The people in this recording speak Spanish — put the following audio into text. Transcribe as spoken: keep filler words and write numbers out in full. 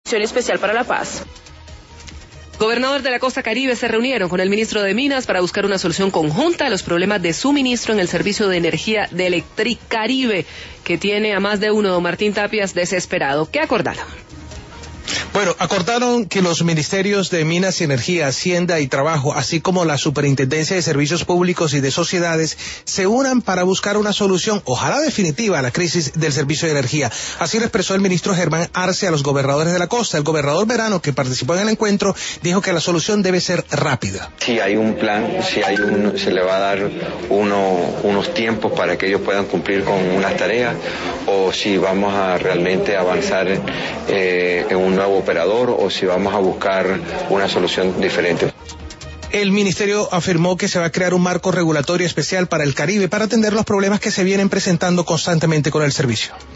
Especial para la Paz. Gobernadores de la costa caribe se reunieron con el ministro de Minas para buscar una solución conjunta a los problemas de suministro en el servicio de energía de Electricaribe, que tiene a más de uno, don Martín Tapias, desesperado. ¿Qué acordaron? Bueno, acordaron que los ministerios de Minas y Energía, Hacienda y Trabajo, así como la Superintendencia de Servicios Públicos y de Sociedades, se unan para buscar una solución, ojalá definitiva, a la crisis del servicio de energía. Así lo expresó el ministro Germán Arce a los gobernadores de la costa. El gobernador Verano, que participó en el encuentro, dijo que la solución debe ser rápida. Si hay un plan, si hay un, se le va a dar uno, unos tiempos para que ellos puedan cumplir con unas tareas, o si vamos a realmente avanzar eh, en un nuevo operador, o si vamos a buscar una solución diferente. El ministerio afirmó que se va a crear un marco regulatorio especial para el Caribe para atender los problemas que se vienen presentando constantemente con el servicio.